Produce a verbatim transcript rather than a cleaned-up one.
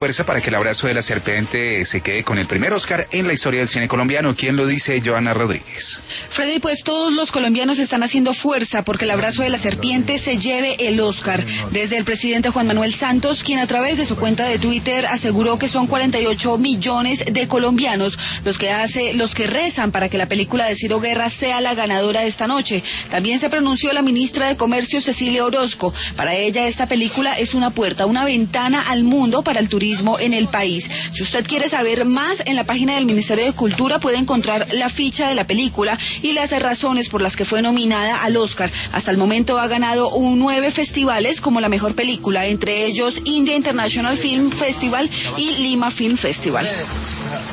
Fuerza para que El abrazo de la serpiente se quede con el primer Oscar en la historia del cine colombiano. ¿Quién lo dice? Joana Rodríguez. Freddy, pues todos los colombianos están haciendo fuerza porque El abrazo de la serpiente se lleve el Oscar. Desde el presidente Juan Manuel Santos, quien a través de su cuenta de Twitter aseguró que son cuarenta y ocho millones de colombianos los que hace, los que rezan para que la película de Ciro Guerra sea la ganadora de esta noche. También se pronunció la ministra de Comercio, Cecilia Orozco. Para ella esta película es una puerta, una ventana al mundo para el turismo en el país. Si usted quiere saber más, en la página del Ministerio de Cultura puede encontrar la ficha de la película y las razones por las que fue nominada al Oscar. Hasta el momento ha ganado un nueve festivales como la mejor película, entre ellos India International Film Festival y Lima Film Festival.